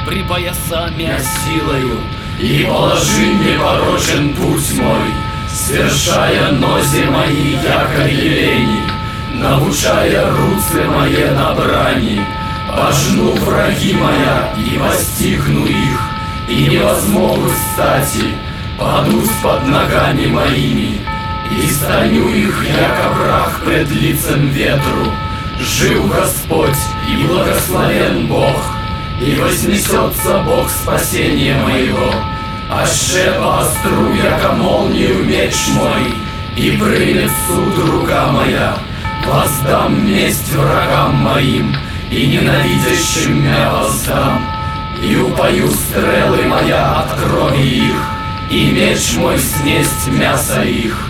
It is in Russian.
припояса мя силою, и положи непорочен путь мой, свершая нози мои, яко елени, научая руцы мое на брани. Пожну враги моя, и постигну их, и не возмогут стати, падут под ногами моими, и станю их, яко прах пред лицем ветру. Жив Господь, и благословен Бог, и вознесется Бог спасения моего. Аще поостру, яко молнию меч мой, и примет суд рука моя. Воздам месть врагам моим, и ненавидящим мя воздам. И упою стрелы моя от крови их, и меч мой снесть мясо их.